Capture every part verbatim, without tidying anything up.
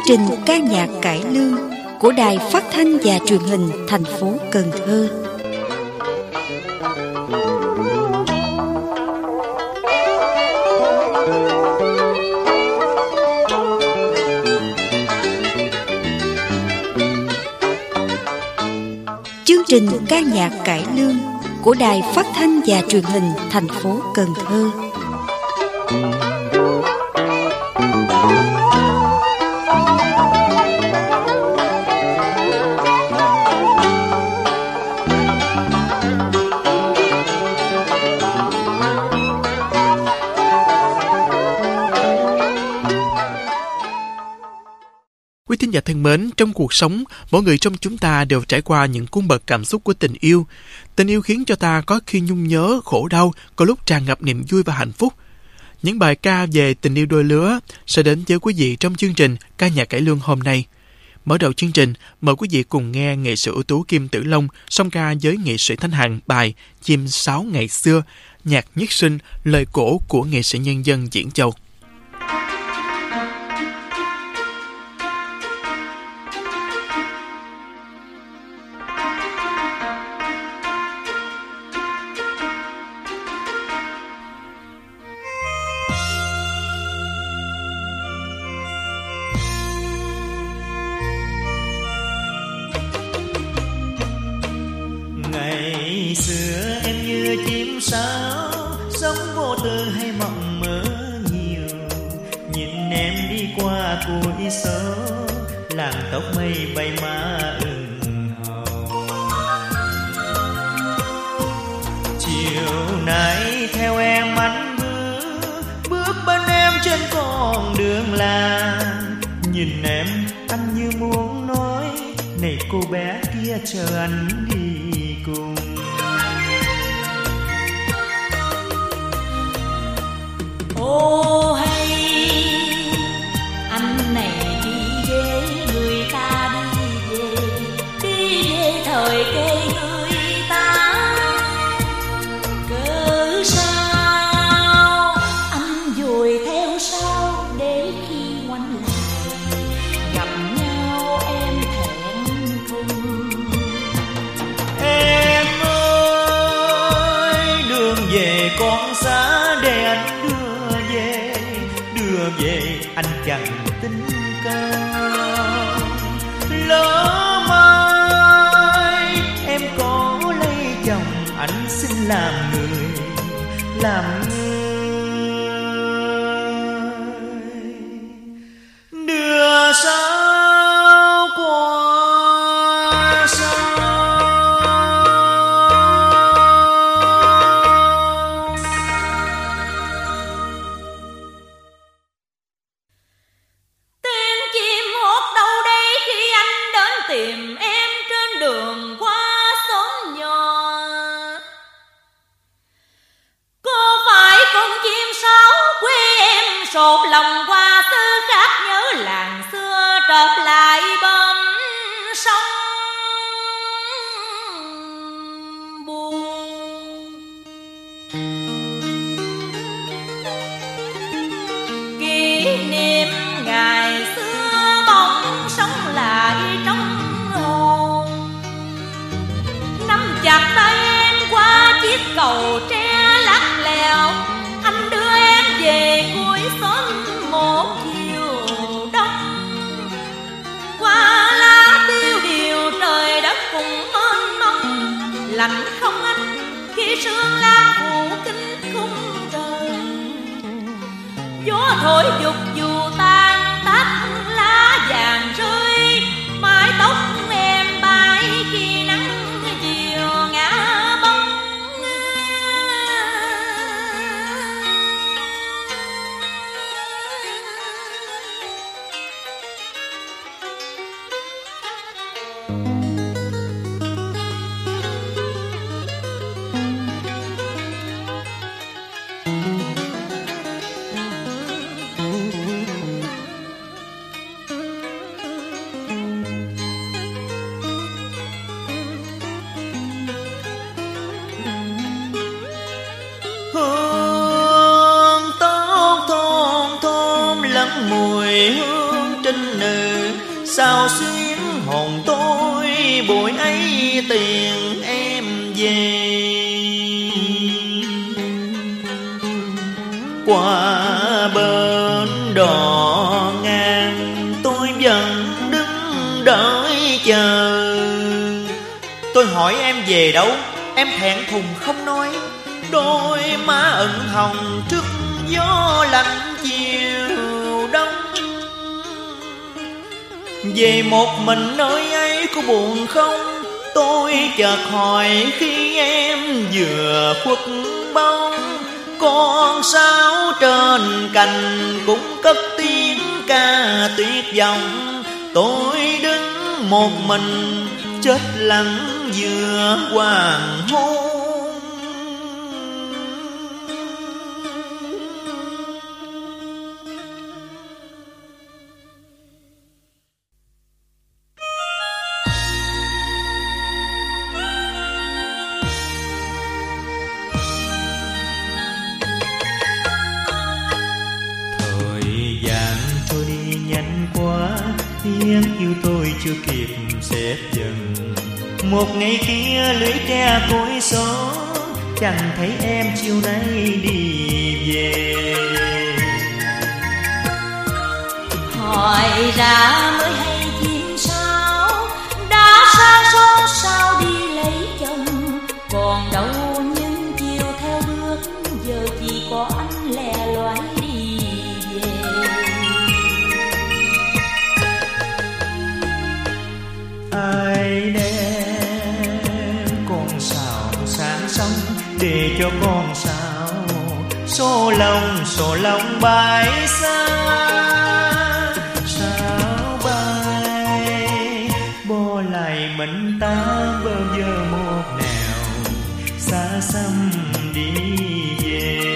trình ca nhạc cải lương của Đài Phát thanh và Truyền hình thành phố Cần Thơ. Chương trình ca nhạc cải lương của Đài Phát thanh và Truyền hình thành phố Cần Thơ. Quý thính giả thân mến, trong cuộc sống, mỗi người trong chúng ta đều trải qua những cung bậc cảm xúc của tình yêu. Tình yêu khiến cho ta có khi nhung nhớ, khổ đau, có lúc tràn ngập niềm vui và hạnh phúc. Những bài ca về tình yêu đôi lứa sẽ đến với quý vị trong chương trình ca nhạc cải lương hôm nay. Mở đầu chương trình, mời quý vị cùng nghe nghệ sĩ ưu tú Kim Tử Long song ca với nghệ sĩ Thanh Hằng bài Chim Sáo Ngày Xưa, nhạc Nhất Sinh, lời cổ của nghệ sĩ nhân dân Diễn Châu. Ngày xưa em như chim sáo, sống vô tư hay mộng mơ nhiều. Nhìn em đi qua cuối số, làng tóc mây bay má ửng hồng. Chiều nay theo em anh bước, bước bên em trên con đường làng. Nhìn em anh như muốn nói, này cô bé kia chờ anh đi cùng. Ô hay anh này đi về, người ta đi về, đi về thời cây người ta. Cớ sao anh vội theo sau, để khi ngoảnh lại gặp nhau em thẹn thùng. Em ơi đường về con xa để anh đưa về, đưa về anh chẳng tính cao. Lỡ mai em có lấy chồng, anh xin làm người, làm người đưa sao qua sao. Tiếng chim hót đâu đây khi anh đến tìm em trên đường qua xóm nhỏ. Có phải con chim sáo quê em sột lòng qua xứ khác, nhớ làng xưa trở lại bom sông buồn. Kỷ niệm ngày xưa bỗng sống lại trong hồn. Nắm chặt tay em qua chiếc cầu tre lắc lèo, anh đưa em về cuối xóm một chiều đông. Qua lá tiêu điều trời đất cùng mênh mông, lạnh không anh khi sương lan phủ kín khung trời. Gió thổi dục dù tan tách lá vàng rơi, mái tóc em bay khi nắng chiều ngã bóng. sao xuyến hồn tôi buổi ấy tiền em về. Qua bên đò ngang tôi vẫn đứng đợi chờ. Tôi hỏi em về đâu, em thẹn thùng không nói. Đôi má ửng hồng trước gió lạnh chiều đông. Về một mình nơi ấy có buồn không? Tôi chợt hỏi khi em vừa khuất bóng. Con sáo trên cành cũng cất tiếng ca tuyệt vọng. Tôi đứng một mình chết lặng giữa hoàng hôn. Tiếng yêu tôi chưa kịp xếp dần. Một ngày kia lưới tre cối xó, chẳng thấy em chiều nay đi về. Hỏi ra mới hay chim sao đã sang sông sao đi lấy chồng. Còn đâu những chiều theo bước, giờ chỉ có anh lẻ loi đi về. Ai đem con sào sáng sông để cho con sào xô lòng xô lòng bay xa. Sáo bay bỏ lại mình ta bơ vơ một nẻo xa xăm đi về.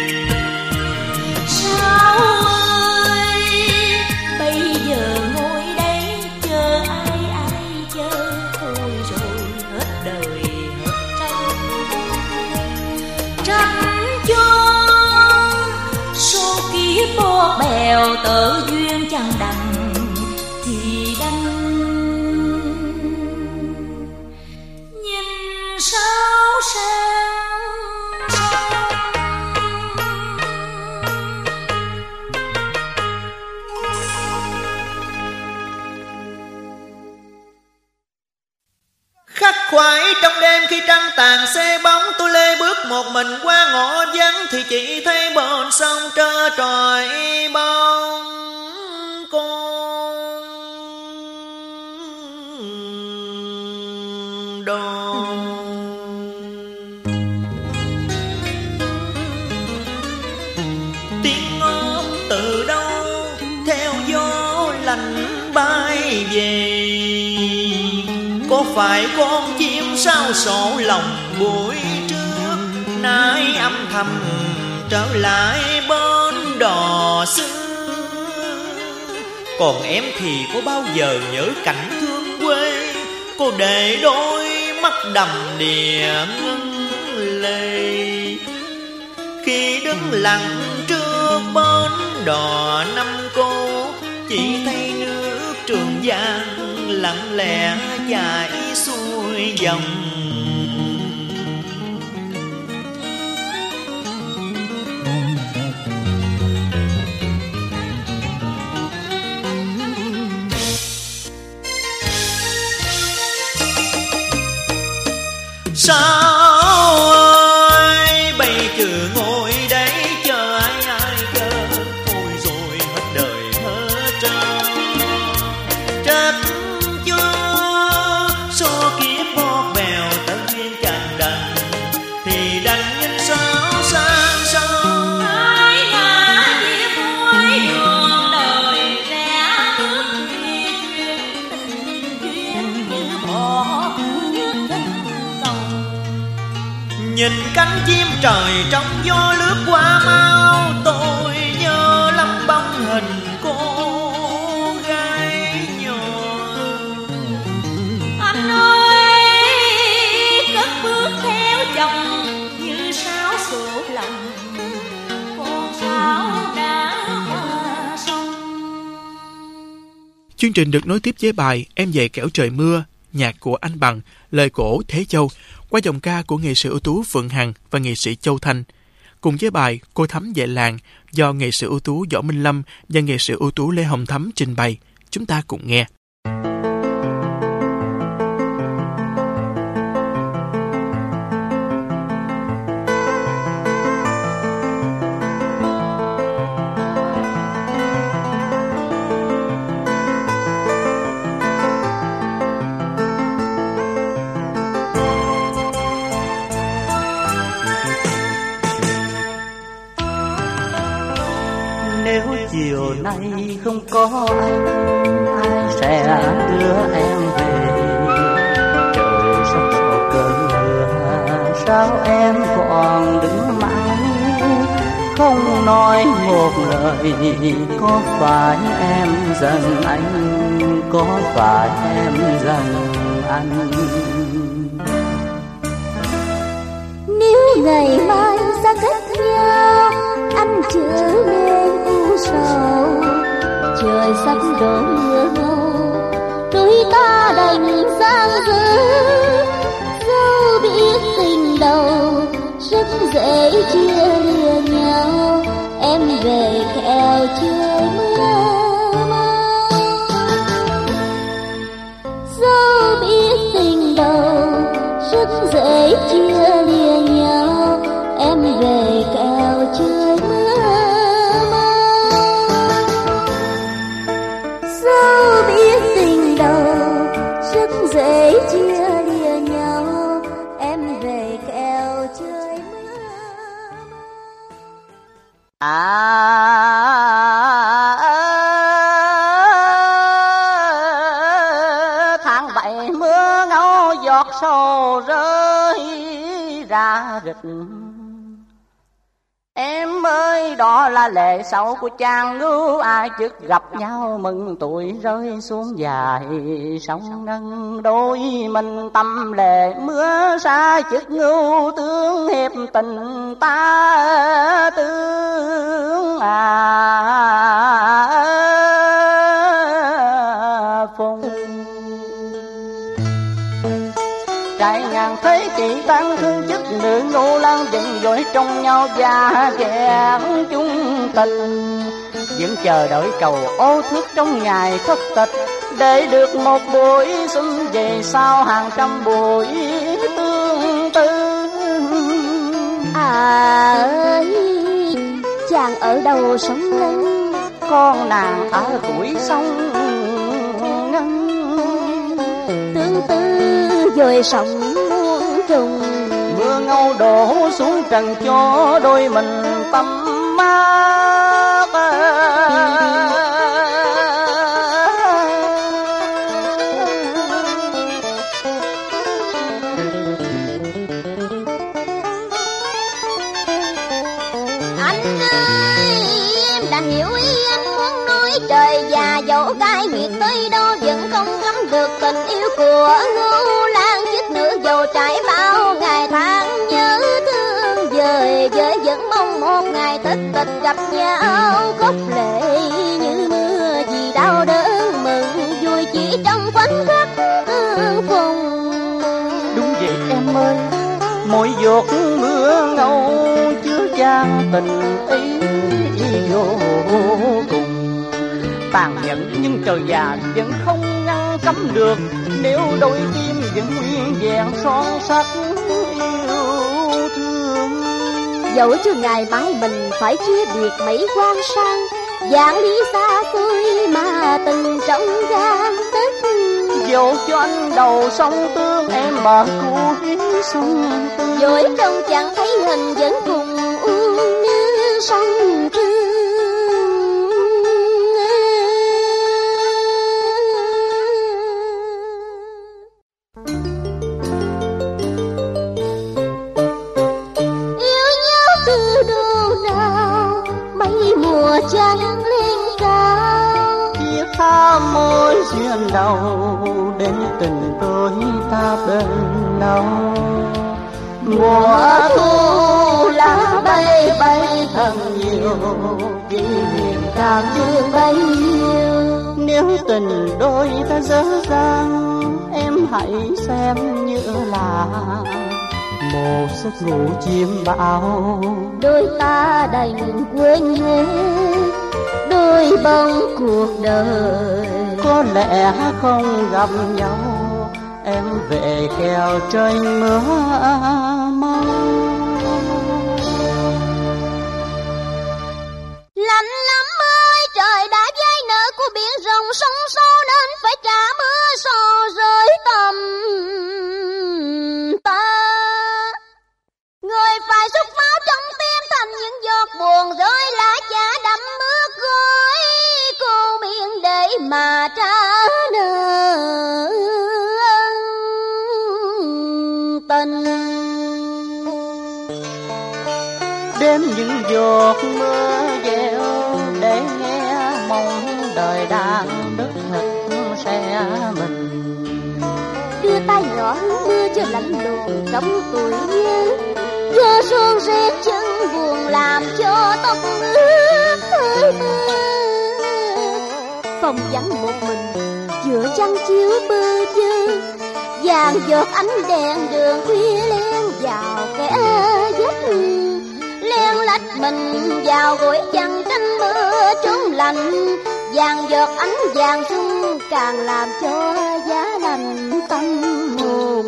Sao ơi bây giờ ngồi đây chờ ai ai chờ thôi rồi hết đời hết tranh. Tranh cho số kiếp bó bèo tở duyên chẳng đành thì đành. Nhìn sao sang khắc khoải trong đêm khi trăng tàn xe bóng. Tôi lê bước một mình qua ngõ vắng thì chỉ thấy bên sông trơ trọi bóng con đò. Tiếng ngót từ đâu theo gió lạnh bay về. Có phải con chim sao sổ lòng buổi trước nay âm thầm trở lại bên đò xưa. Còn em thì có bao giờ nhớ cảnh thương quê, cô để đôi mắt đầm đìa ngân lệ. Khi đứng lặng trước bến đò năm cô, chỉ thấy nước Trường Giang lặng lẽ chảy xuôi dòng. Sao ơi bây giờ ngồi đây chờ ai ai chờ. Thôi rồi hết đời hết trơn. Trách chưa số kiếp bó bèo tận duyên chẳng đành thì đành nhân sao sang sông. ai là chia phôi đường đời rẽ bước duyên tình duyên như bỏ nước chân cầu. Nhìn cánh chim trời trong gió lướt qua mau, tôi nhớ lắm bóng hình cô gái nhỏ. Anh ơi cất bước theo chồng như sáo sổ lòng. Con sáo đã qua sông. Chương trình được nối tiếp với bài Em về kẻo trời mưa, nhạc của Anh Bằng, lời cổ Thế Châu, qua giọng ca của nghệ sĩ ưu tú Phượng Hằng và nghệ sĩ Châu Thanh, cùng với bài Cô Thắm về làng do nghệ sĩ ưu tú Võ Minh Lâm và nghệ sĩ ưu tú Lê Hồng Thắm trình bày. Chúng ta cùng nghe. Chiều nay không có anh, ai sẽ đưa em về? Trời sắp đổ cơn mưa, sao em còn đứng mãi không nói một lời? Có phải em giận anh, có phải em giận anh? Nếu ngày mai xa cách nhau, anh trở nên u sầu. Trời sắp đổ mưa ngâu, đôi ta đành sang giới. Dẫu biết tình đầu rất dễ chia lìa nhau, em về kẻo trời mưa mau. Dẫu biết tình đầu rất dễ chia lìa nhau, em về kẻo trời mưa mau. Dẫu biết tình đầu rất dễ chia lìa nhau, em về kẻo trời mưa mau. À, tháng bảy mưa ngâu giọt sầu rơi ra rịch. Em ơi, đó là lệ sầu của chàng ngưu, ai chức gặp nhau mừng tuổi rơi xuống dài sông nâng. Đôi mình tâm lệ mưa xa chức ngưu, tương hiệp tình ta tương à phùng. Trải ngàn thế kỷ tan thương chức nữ ngô lan dần dội trong nhau và ghẹn chung tình. Vẫn chờ đợi cầu ô thước trong ngày thất tịch, để được một buổi xuân về sau hàng trăm buổi tương tư. À ơi, chàng ở đâu sống lên? Con nàng ở tuổi sông ngân, tương tư rồi sóng muôn trùng. Mưa ngâu đổ xuống trần cho đôi mình tâm mát. Anh ơi, em đã hiểu ý anh muốn nói. Trời già dẫu cay nghiệt tới đâu vẫn không lắm được tình yêu của Ngưu Lan. Chiếc nữ dầu trải bao ngày tháng nhớ thương, dời dời vẫn mong một ngày tích tịch gặp nhau. Khóc lệ như mưa vì đau đớn, mừng vui chỉ trong khoảnh khắc tương phùng. Đúng vậy em ơi, mỗi giọt mưa ngâu chứa chan tình ý vô cùng. Tàn nhẫn nhưng trời già vẫn không ngăn cấm được, nếu đôi tim vẫn nguyên vẹn son sắt yêu thương. Dẫu cho ngày mai mình phải chia biệt mấy quan sang, vạn lý xa xôi mà tình trong gan tích. Dẫu cho anh đầu sông tương em mà cuối sông tương, dối trong chẳng thấy hình vẫn cùng uống như sông Trương. Yêu nhau từ đâu nào, mấy mùa trăng lên cao. Chiếc tha môi duyên đầu, đến tình đôi ta bên nhau. Mùa thu lá bay bay thật nhiều, kỷ niệm càng thương bấy nhiêu. Nếu tình đôi ta dở dang, em hãy xem như là một giấc ngủ chim bao. Đôi ta đành quên hết đôi bông cuộc đời. Có lẽ không gặp nhau, em về kèo tranh mưa mau. Lạnh lắm ơi, trời đã dây nợ của biển rộng sông sâu, nên phải trả mưa sò rơi tầm ta. Người phải xúc máu trong tim thành những giọt buồn rơi lá chả đậm mưa gói cô miệng để mà trả nợ tình. Đêm những giọt mưa gieo để nghe mong đời đang đất thịt xe mình. Đưa tay nhỏ mưa cho lạnh lùng trong tuổi nhớ, gió sương rét chân buồn làm cho tóc ướt. Phòng vắng một mình giữa trăng chiếu bơ vơ, vàng giọt ánh đèn đường khuya len vào kẻ vách. Len lách mình vào gối chăn tranh mưa trốn lạnh, vàng giọt ánh vàng xuân càng làm cho giá lành tâm hồn.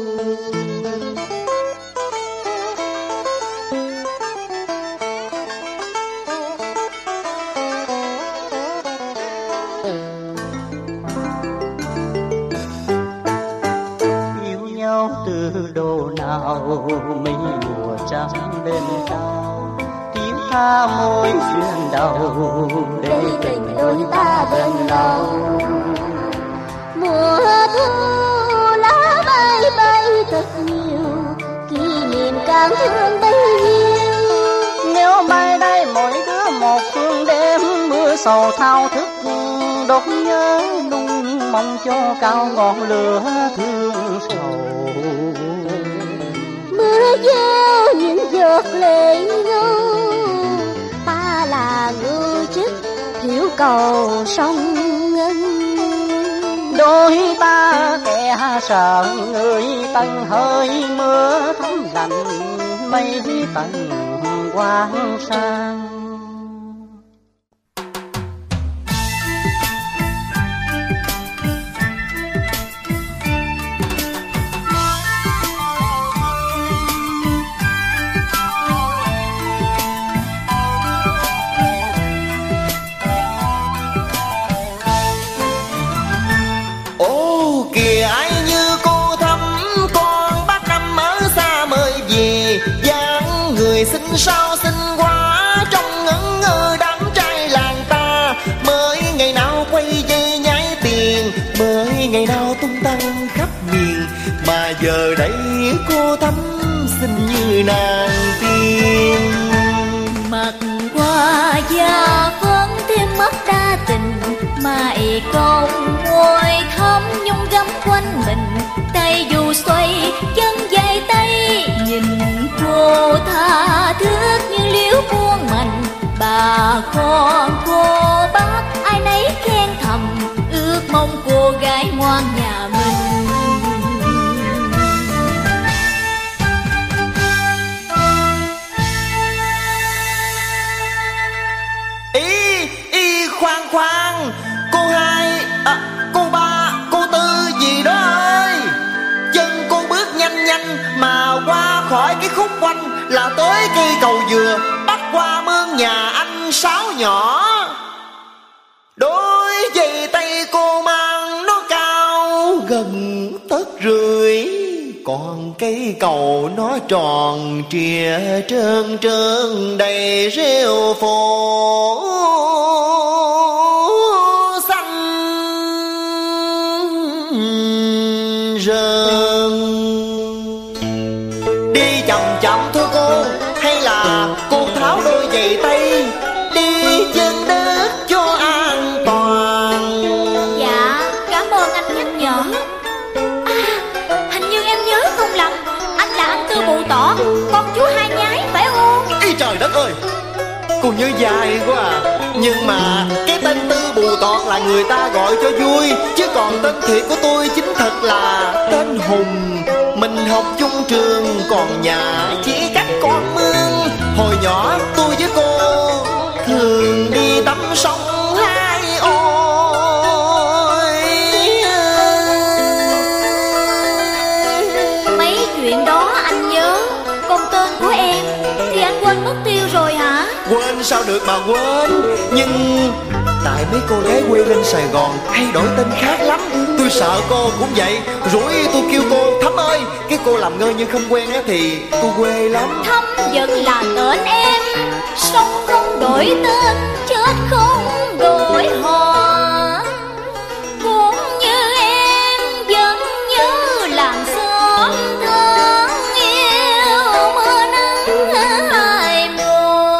Yêu nhau từ độ nào mấy mùa trắng đêm cao, tiếng tha môi duyên đầu để tình đôi ta bên nhau. Mùa thu lá bay bay thật nhiều, kỷ niệm càng thương bấy nhiêu. Nếu mai đây mỗi đứa một phương đêm, mưa sầu thao thức đốt nhớ nung mong cho cao ngọn lửa thương sầu. Mưa gieo những giọt lệ ngâu, ta là người chức hiểu cầu sông ngân. Đôi ta kẻ sợ người tầng hơi mưa thấm lạnh mây tầng quang sang. Xinh sao xinh quá trong ngẩn ngơ đám trai làng ta, mới ngày nào quay dây nhái tiền, mới ngày nào tung tăng khắp miền, mà giờ đây cô Thắm xinh như nàng tiên. Mặt qua da vẫn thêm mất đa tình, mày còn môi thắm nhung gấm quanh mình, tay dù xoay chân dây tay nhìn cô tha thước như liễu muôn mành. Bà con cô bác ai nấy khen thầm, ước mong cô gái ngoan nhà mình. Ý, ý khoan khoan, cô hai, à, cô ba, cô tư gì đó ơi. Chân cô bước nhanh nhanh mà qua khỏi cái khúc quanh là tới cây cầu dừa, bắt qua mương nhà anh Sáu nhỏ. Đôi giày tay cô mang nó cao gần tấc rưỡi, còn cây cầu nó tròn trịa trơn trơn đầy rêu phổ xanh rơn. Đi chậm chậm thôi cô, hay là cô tháo đôi giày tay, đi chân đất cho an toàn. Dạ, cảm ơn anh nhắc nhở. À, hình như em nhớ không lầm, anh là anh Tư Bụ Tỏ, con chú Hai Nhái phải không? Ý trời đất ơi, cô nhớ dài quá à. Nhưng mà cái tên Tư Bù Tọt là người ta gọi cho vui, chứ còn tên thiệt của tôi chính thật là tên Hùng. Mình học chung trường, còn nhà chỉ cách con mương. Hồi nhỏ tôi với cô thường đi tắm sông hai ôi. Mấy chuyện đó anh nhớ, còn tên của em thì anh quên mất tiêu rồi hả? Quên sao được mà quên. Nhưng tại mấy cô gái quê lên Sài Gòn hay đổi tên khác lắm. Tôi sợ cô cũng vậy, rủi tôi kêu cô Thắm ơi. Cái cô làm ngơ nhưng không quen á thì tôi quê lắm. Thắm vẫn là tên em, sống không đổi tên, chết không đổi họ. Cũng như em vẫn nhớ làng xóm thương yêu mưa nắng hai mùa.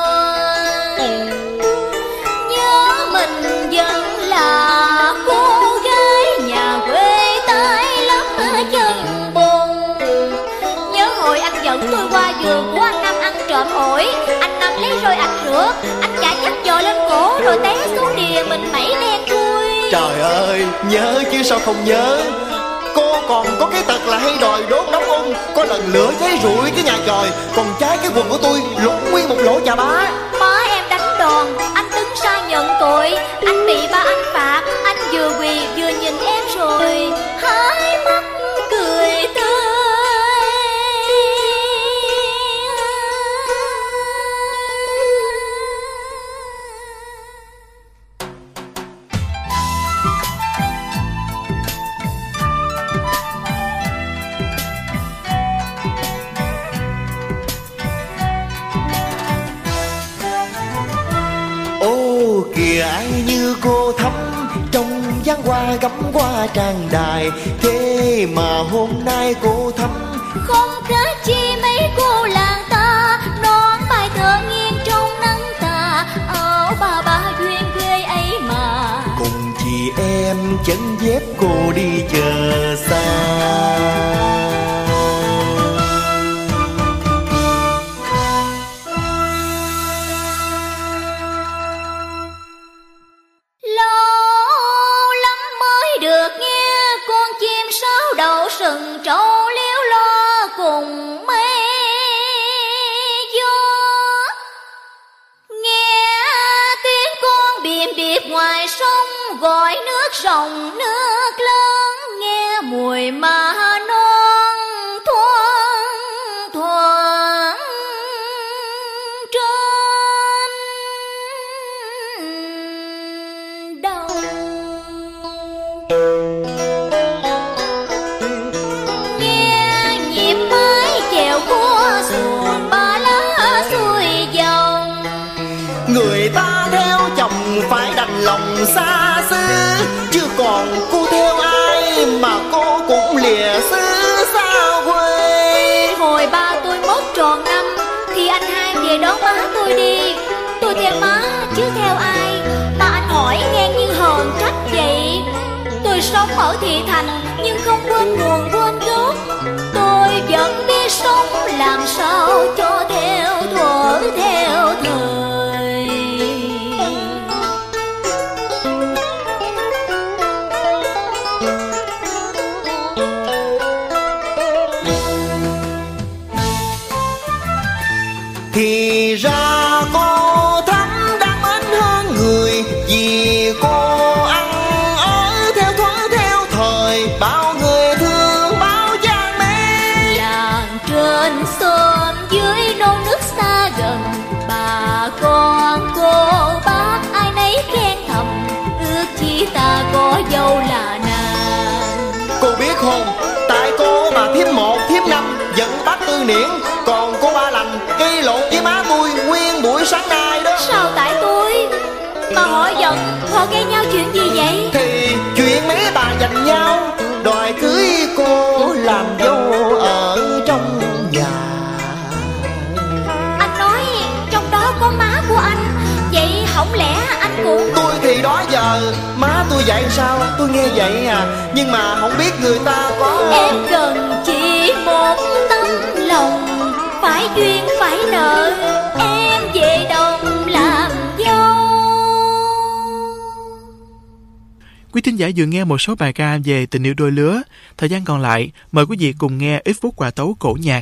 Nhớ mình vẫn là cô gái nhà quê tay lắm chân bùn. Nhớ hồi anh dẫn tôi qua vườn của anh Năm ăn trộm ổi. Anh Năm lấy rồi anh rửa, anh chả chắc giò lên cổ rồi té xuống đìa mình mẩy đen thui. Trời ơi, nhớ chứ sao không nhớ. Cô còn có cái tật là hay đòi đốt nóng ung. Có lần lửa cháy rụi cái nhà chòi, còn trái cái quần của tôi lục nguyên một lỗ chà bá. Má em đánh đòn, anh đứng ra nhận tội. Anh bị ba anh phạt, anh vừa quỳ vừa nhìn em rồi hai mắt cười tươi. Ô kìa ai như cô Thắm, trong dáng hoa gắm hoa trang đài. Thế mà hôm nay cô Thắm Không khác chi mấy cô làng ta, đón bài thơ nghiêng trong nắng tà. Áo bà ba duyên quê ấy mà, cùng chị em chân dép cô đi chờ xa. lâu lắm mới được nghe con chim sáo đậu sừng trâu liếu lo cùng mây gió. Nghe tiếng con biềm điệp ngoài sông gọi nước rồng nước lớn. Nghe mùi mà non thoang thoảng trên đầu. Nghe nhịp mái chèo của xuồng ba lá xuôi dòng. Người ta theo chồng phải đành lòng xa xứ, chứ còn cô theo ai mà cô cũng lìa xứ xa quê. Hồi ba tôi mốt tròn năm thì anh hai về đón má tôi đi. Tôi theo má chứ theo ai mà anh hỏi nghe như hờn trách vậy. Tôi sống ở thị thành nhưng không quên nguồn quên gốc. Tôi vẫn biết sống làm sao cho theo thuở theo thời. Thì ra cô Thắm đang mến hơn người, vì cô ăn ở theo thuở theo thời. Bao người thương bao gian mê, Làng trên xóm dưới nô nước xa gần. Bà con cô bác ai nấy khen thầm, ước chi ta có dâu là nàng. cô biết không, tại cô mà thiếp một thiếp năm vẫn bắt tư niễn, còn cô Ba Lành gây lộn với má tôi nguyên buổi sáng nay đó. Sao tại tôi mà họ giận, họ gây nhau chuyện gì vậy? Thì chuyện mấy bà giành nhau đòi cưới cô làm dâu ở trong nhà. Anh nói trong đó có má của anh, vậy không lẽ anh cũng... Tôi thì đó giờ má tôi dạy sao tôi nghe vậy à, nhưng mà không biết người ta có... Em cần chỉ một tấm lòng, phải duyên phải nợ, em về đồng làm dâu. thính giả vừa nghe một số bài ca về tình yêu đôi lứa. Thời gian còn lại, mời quý vị cùng nghe ít phút hòa tấu cổ nhạc.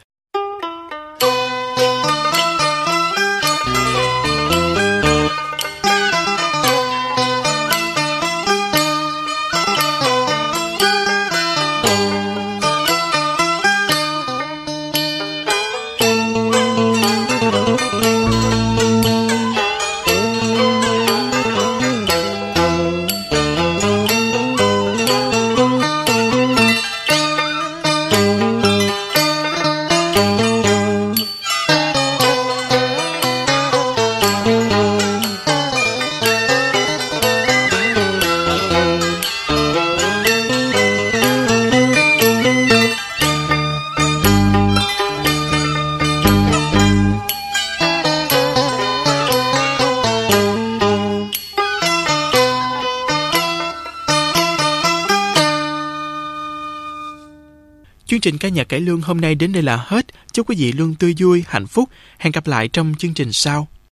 Chương trình ca nhạc cải lương hôm nay đến đây là hết. Chúc quý vị luôn tươi vui, hạnh phúc. Hẹn gặp lại trong chương trình sau.